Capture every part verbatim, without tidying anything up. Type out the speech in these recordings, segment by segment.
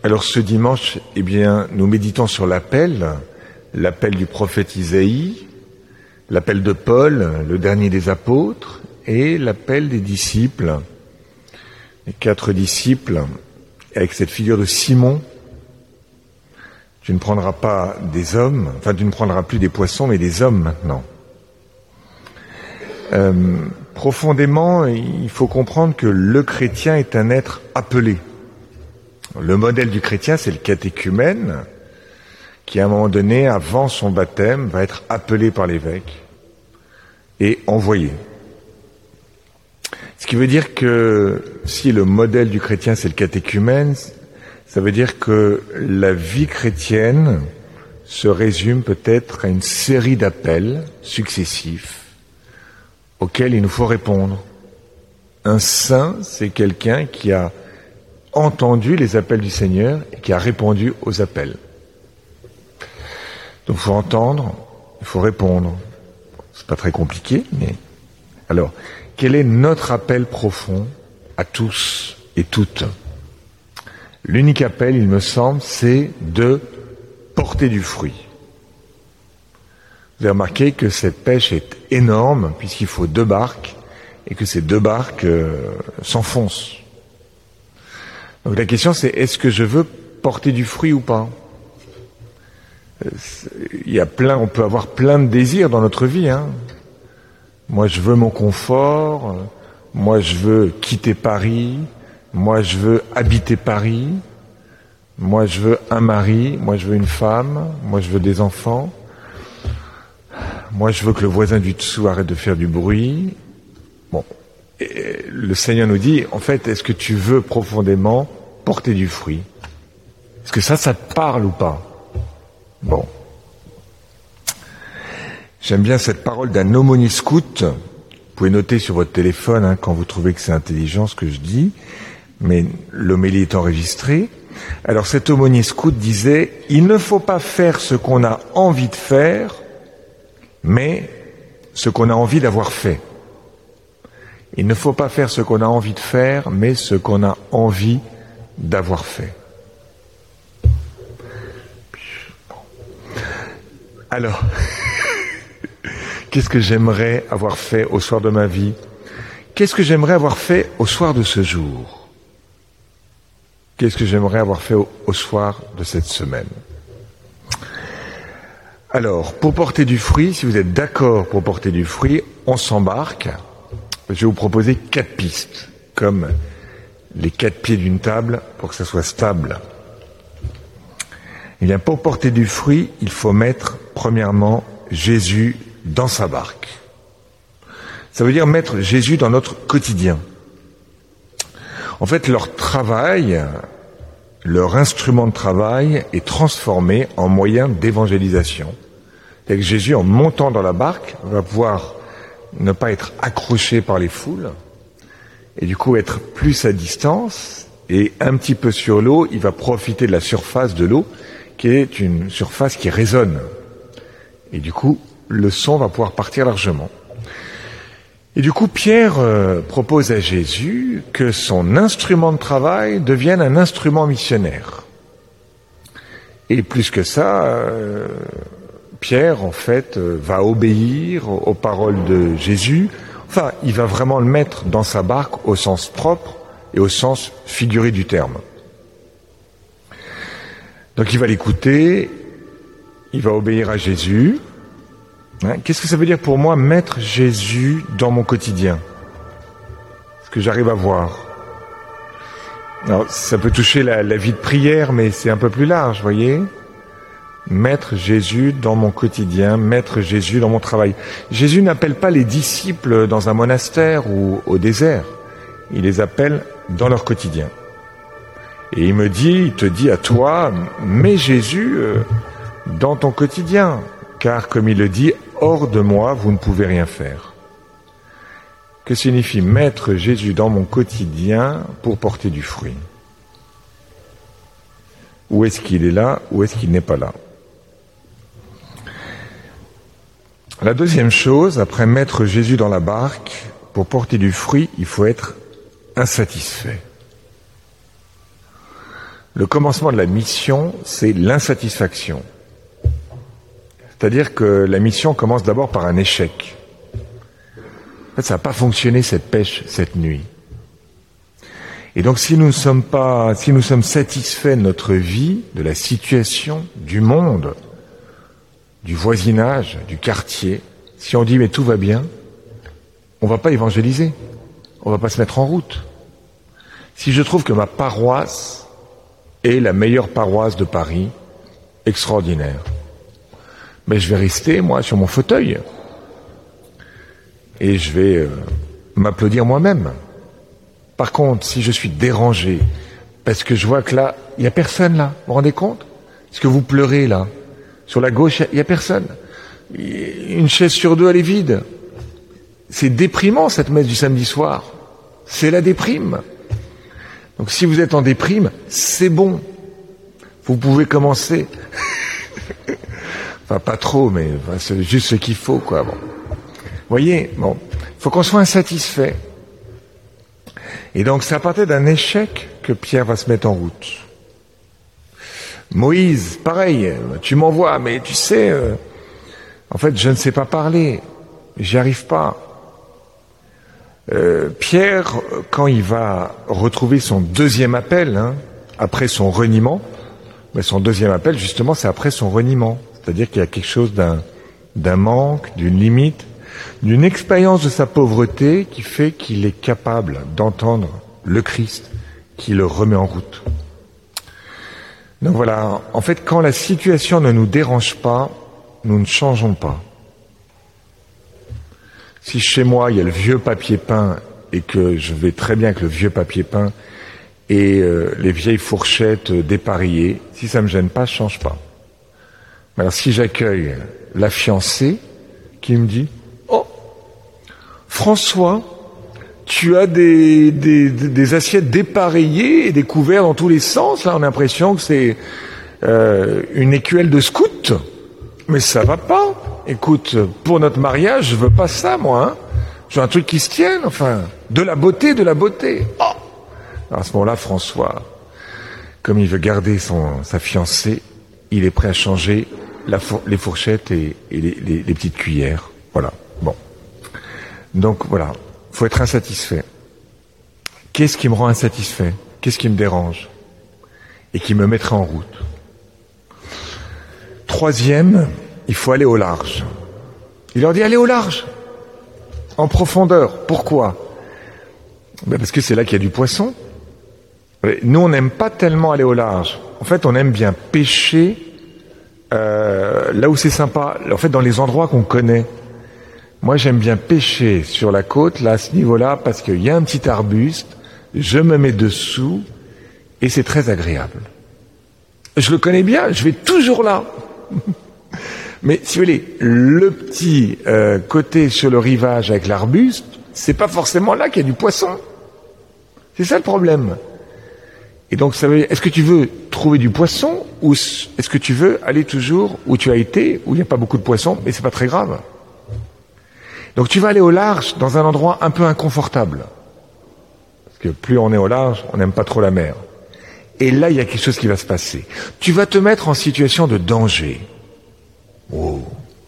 Alors ce dimanche, eh bien, nous méditons sur l'appel, l'appel du prophète Isaïe, l'appel de Paul, le dernier des apôtres, et l'appel des disciples, les quatre disciples, avec cette figure de Simon. Tu ne prendras pas des hommes, enfin tu ne prendras plus des poissons, mais des hommes maintenant. Euh, profondément, il faut comprendre que le chrétien est un être appelé. Le modèle du chrétien, c'est le catéchumène, qui à un moment donné, avant son baptême, va être appelé par l'évêque et envoyé. Ce qui veut dire que si le modèle du chrétien, c'est le catéchumène, ça veut dire que la vie chrétienne se résume peut-être à une série d'appels successifs auxquels il nous faut répondre. Un saint, c'est quelqu'un qui a entendu les appels du Seigneur et qui a répondu aux appels. Donc il faut entendre, il faut répondre. C'est pas très compliqué, mais... Alors, quel est notre appel profond à tous et toutes ? L'unique appel, il me semble, c'est de porter du fruit. Vous avez remarqué que cette pêche est énorme, puisqu'il faut deux barques, et que ces deux barques euh, s'enfoncent. Donc la question c'est, est-ce que je veux porter du fruit ou pas ? Il y a plein, on peut avoir plein de désirs dans notre vie, hein. Moi je veux mon confort, moi je veux quitter Paris, moi je veux habiter Paris, moi je veux un mari, moi je veux une femme, moi je veux des enfants, moi je veux que le voisin du dessous arrête de faire du bruit. Bon. Et le Seigneur nous dit, en fait, est-ce que tu veux profondément porter du fruit ? Est-ce que ça, ça te parle ou pas ? Bon. J'aime bien cette parole d'un aumônier scout. Vous pouvez noter sur votre téléphone hein, quand vous trouvez que c'est intelligent ce que je dis, mais l'homélie est enregistrée. Alors cet aumônier scout disait, il ne faut pas faire ce qu'on a envie de faire, mais ce qu'on a envie d'avoir fait. Il ne faut pas faire ce qu'on a envie de faire, mais ce qu'on a envie d'avoir fait. Alors, qu'est-ce que j'aimerais avoir fait au soir de ma vie ? Qu'est-ce que j'aimerais avoir fait au soir de ce jour ? Qu'est-ce que j'aimerais avoir fait au, au soir de cette semaine ? Alors, pour porter du fruit, si vous êtes d'accord pour porter du fruit, on s'embarque. Je vais vous proposer quatre pistes, comme les quatre pieds d'une table, pour que ça soit stable. Eh bien, pour porter du fruit, il faut mettre, premièrement, Jésus dans sa barque. Ça veut dire mettre Jésus dans notre quotidien. En fait, leur travail, leur instrument de travail est transformé en moyen d'évangélisation. C'est-à-dire que Jésus, en montant dans la barque, va pouvoir ne pas être accroché par les foules, et du coup être plus à distance, et un petit peu sur l'eau, il va profiter de la surface de l'eau, qui est une surface qui résonne. Et du coup, le son va pouvoir partir largement. Et du coup, Pierre euh, propose à Jésus que son instrument de travail devienne un instrument missionnaire. Et plus que ça, euh, Pierre, en fait, euh, va obéir aux, aux paroles de Jésus. Enfin, il va vraiment le mettre dans sa barque au sens propre et au sens figuré du terme. Donc il va l'écouter, il va obéir à Jésus. Hein, qu'est-ce que ça veut dire pour moi, mettre Jésus dans mon quotidien ? Ce que j'arrive à voir. Alors, ça peut toucher la, la vie de prière, mais c'est un peu plus large, voyez ? Mettre Jésus dans mon quotidien, mettre Jésus dans mon travail. Jésus n'appelle pas les disciples dans un monastère ou au désert. Il les appelle dans leur quotidien. Et il me dit, il te dit à toi, mets Jésus euh, dans ton quotidien. Car, comme il le dit, hors de moi, vous ne pouvez rien faire. Que signifie mettre Jésus dans mon quotidien pour porter du fruit ? Où est-ce qu'il est là ? Où est-ce qu'il n'est pas là ? La deuxième chose, après mettre Jésus dans la barque, pour porter du fruit, il faut être insatisfait. Le commencement de la mission, c'est l'insatisfaction. C'est-à-dire que la mission commence d'abord par un échec. En fait, ça n'a pas fonctionné cette pêche cette nuit. Et donc, si nous ne sommes pas, si nous sommes satisfaits de notre vie, de la situation, du monde, du voisinage, du quartier, si on dit mais tout va bien, on ne va pas évangéliser, on ne va pas se mettre en route. Si je trouve que ma paroisse est la meilleure paroisse de Paris, extraordinaire, mais je vais rester, moi, sur mon fauteuil. Et je vais euh, m'applaudir moi-même. Par contre, si je suis dérangé, parce que je vois que là, il n'y a personne là, vous vous rendez compte? Est-ce que vous pleurez là? Sur la gauche, il n'y a personne. Une chaise sur deux, elle est vide. C'est déprimant cette messe du samedi soir. C'est la déprime. Donc si vous êtes en déprime, c'est bon. Vous pouvez commencer. Enfin, pas trop, mais enfin, c'est juste ce qu'il faut, quoi. Bon. Vous voyez, bon, il faut qu'on soit insatisfait. Et donc, c'est à partir d'un échec que Pierre va se mettre en route. Moïse, pareil, tu m'envoies, mais tu sais, euh, en fait, je ne sais pas parler, j'y arrive pas. Euh, Pierre, quand il va retrouver son deuxième appel, hein, après son reniement, mais son deuxième appel, justement, c'est après son reniement. C'est-à-dire qu'il y a quelque chose d'un, d'un manque, d'une limite, d'une expérience de sa pauvreté qui fait qu'il est capable d'entendre le Christ qui le remet en route. Donc voilà, en fait, quand la situation ne nous dérange pas, nous ne changeons pas. Si chez moi, il y a le vieux papier peint et que je vais très bien avec le vieux papier peint et euh, les vieilles fourchettes euh, dépareillées, si ça ne me gêne pas, je ne change pas. Mais alors si j'accueille la fiancée qui me dit « Oh, François, tu as des, des, des assiettes dépareillées et des couverts dans tous les sens, là on a l'impression que c'est euh, une écuelle de scout, mais ça va pas. Écoute, pour notre mariage, je veux pas ça, moi. Hein. Je veux un truc qui se tienne, enfin, de la beauté, de la beauté. Oh !» Alors à ce moment-là, François, comme il veut garder son, sa fiancée, il est prêt à changer la four, les fourchettes et, et les, les, les petites cuillères. Voilà. Bon. Donc voilà, il faut être insatisfait. Qu'est-ce qui me rend insatisfait? Qu'est-ce qui me dérange? Et qui me mettrait en route? Troisième, il faut aller au large. Il leur dit allez au large, en profondeur. Pourquoi? Ben parce que c'est là qu'il y a du poisson. Nous, on n'aime pas tellement aller au large. En fait, on aime bien pêcher euh, là où c'est sympa. En fait, dans les endroits qu'on connaît. Moi, j'aime bien pêcher sur la côte, là, à ce niveau-là, parce qu'il y a un petit arbuste, je me mets dessous, et c'est très agréable. Je le connais bien, je vais toujours là. Mais si vous voulez, le petit euh, côté sur le rivage avec l'arbuste, c'est pas forcément là qu'il y a du poisson. C'est ça le problème. Et donc, ça veut dire, est-ce que tu veux trouver du poisson ou est-ce que tu veux aller toujours où tu as été, où il n'y a pas beaucoup de poissons, mais c'est pas très grave. Donc, tu vas aller au large dans un endroit un peu inconfortable. Parce que plus on est au large, on n'aime pas trop la mer. Et là, il y a quelque chose qui va se passer. Tu vas te mettre en situation de danger. Oh.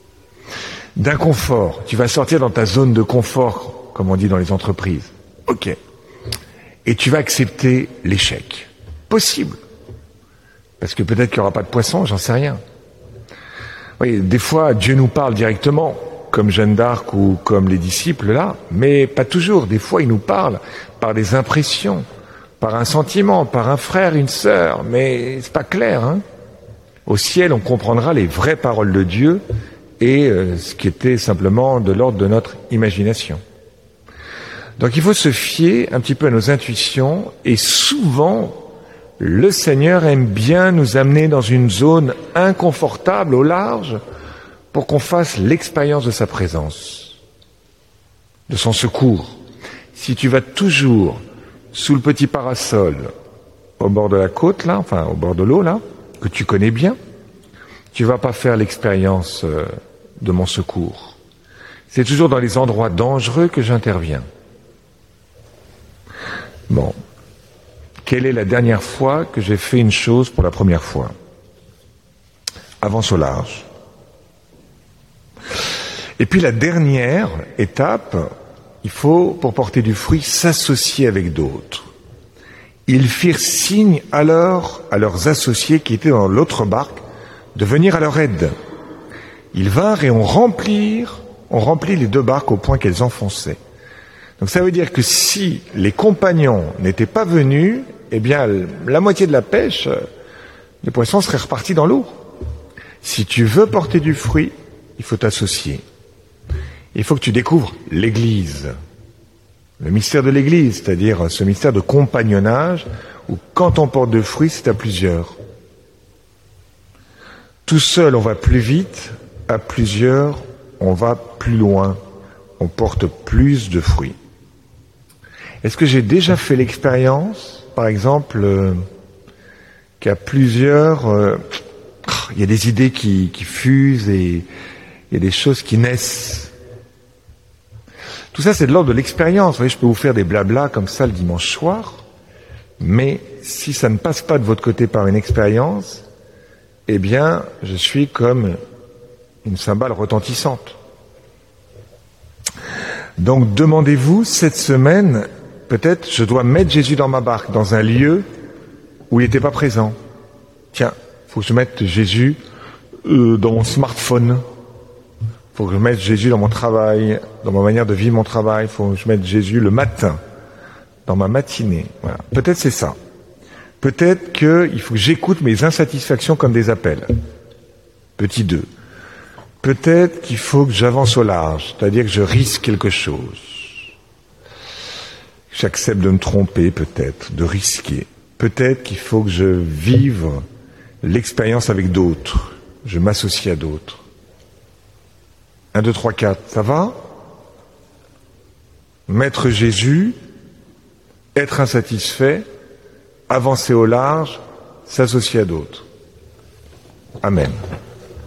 D'inconfort. Tu vas sortir dans ta zone de confort, comme on dit dans les entreprises. Ok. Et tu vas accepter l'échec. Possible. Parce que peut-être qu'il n'y aura pas de poisson, j'en sais rien. Oui, des fois, Dieu nous parle directement, comme Jeanne d'Arc ou comme les disciples là, mais pas toujours. Des fois, il nous parle par des impressions, par un sentiment, par un frère, une sœur, mais c'est pas clair. Hein. Au ciel, on comprendra les vraies paroles de Dieu et euh, ce qui était simplement de l'ordre de notre imagination. Donc il faut se fier un petit peu à nos intuitions et souvent, le Seigneur aime bien nous amener dans une zone inconfortable au large pour qu'on fasse l'expérience de sa présence, de son secours. Si tu vas toujours sous le petit parasol au bord de la côte, là, enfin au bord de l'eau, là, que tu connais bien, tu vas pas faire l'expérience euh, de mon secours. C'est toujours dans les endroits dangereux que j'interviens. Bon. Quelle est la dernière fois que j'ai fait une chose pour la première fois? Avance au large. Et puis la dernière étape, il faut, pour porter du fruit, s'associer avec d'autres. Ils firent signe alors à leurs associés qui étaient dans l'autre barque de venir à leur aide. Ils vinrent et on remplit, on remplit les deux barques au point qu'elles enfonçaient. Donc ça veut dire que si les compagnons n'étaient pas venus, eh bien la moitié de la pêche, les poissons seraient repartis dans l'eau. Si tu veux porter du fruit, il faut t'associer. Il faut que tu découvres l'Église, le mystère de l'Église, c'est-à-dire ce mystère de compagnonnage où quand on porte de fruits, c'est à plusieurs. Tout seul, on va plus vite, à plusieurs, on va plus loin, on porte plus de fruits. Est-ce que j'ai déjà fait l'expérience, par exemple, euh, qu'à plusieurs, euh, il y a des idées qui, qui fusent et il y a des choses qui naissent. Tout ça, c'est de l'ordre de l'expérience. Vous voyez, je peux vous faire des blablas comme ça le dimanche soir, mais si ça ne passe pas de votre côté par une expérience, eh bien, je suis comme une cymbale retentissante. Donc, demandez-vous, cette semaine, peut-être, je dois mettre Jésus dans ma barque, dans un lieu où il n'était pas présent. Tiens, il faut que je mette Jésus euh, dans mon smartphone. Il faut que je mette Jésus dans mon travail, dans ma manière de vivre mon travail. Il faut que je mette Jésus le matin, dans ma matinée. Voilà. Peut-être c'est ça. Peut-être qu'il faut que j'écoute mes insatisfactions comme des appels. Petit deux. Peut-être qu'il faut que j'avance au large, c'est-à-dire que je risque quelque chose. J'accepte de me tromper, peut-être, de risquer. Peut-être qu'il faut que je vive l'expérience avec d'autres. Je m'associe à d'autres. Un, deux, trois, quatre, ça va? Mettre Jésus, être insatisfait, avancer au large, s'associer à d'autres. Amen.